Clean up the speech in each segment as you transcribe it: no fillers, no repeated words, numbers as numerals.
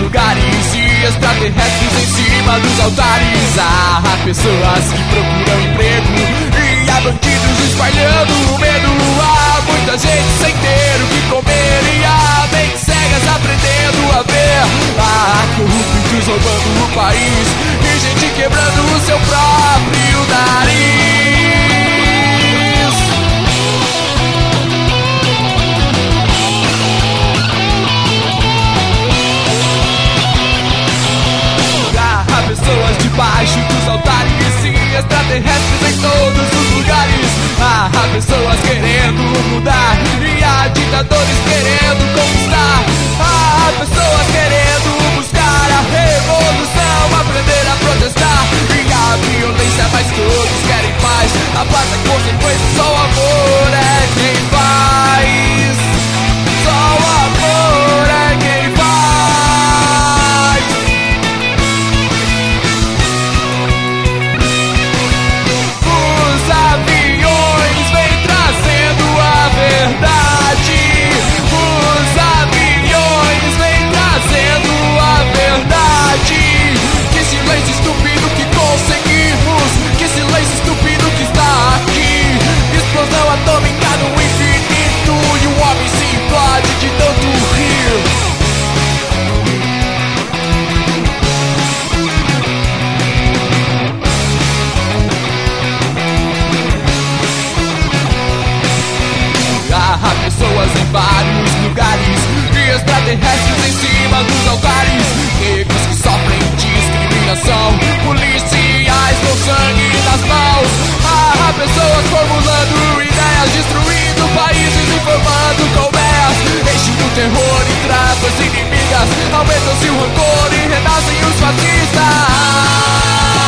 lugares e extraterrestres em cima dos altares. Há pessoas que procuram emprego e há bandidos espalhando o medo. Há muita gente sem ter o que comer e há mentes cegas aprendendo a ver. Há corruptos roubando o país e gente quebrando o seu próprio nariz. Pessoas debaixo dos altares e extraterrestres em todos os lugares. Há pessoas querendo mudar e há ditadores querendo conquistar. Há pessoas querendo buscar a revolução, aprender a protestar e a violência, mas todos querem paz. A paz é consequência, só o amor é quem faz. Só o amor é quem faz. Verdade, os aviões vêm trazendo a verdade. Que silêncio estúpido que conseguimos, que silêncio estúpido que está aqui. Explosão atômica no infinito e o homem se implode de tanto rir. Há pessoas em vários lugares e extraterrestres em cima dos altares. Negros que sofrem discriminação, policiais com sangue nas mãos. Há pessoas formulando ideias, destruindo países e formando colmeias. Enche o terror e traças inimigas, aumentam-se o rancor e renascem os fascistas.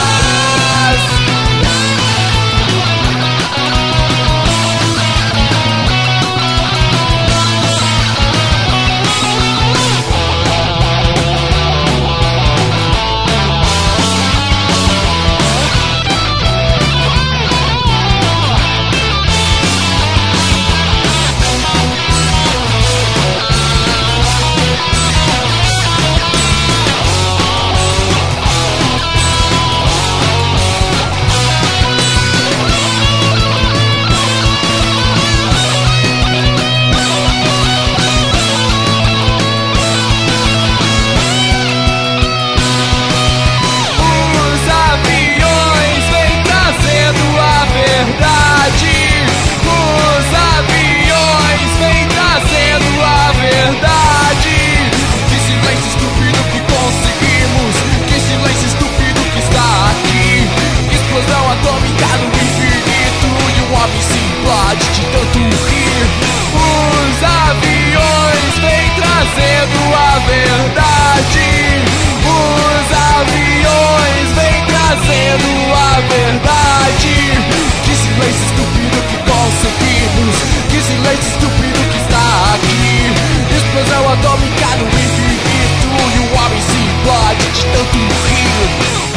De tanto rir, os aviões vêm trazendo a verdade. Os aviões vêm trazendo a verdade. Que silêncio estúpido que conseguimos, que silêncio estúpido que está aqui. Explosão atômica no infinito e o homem se implode de tanto rir.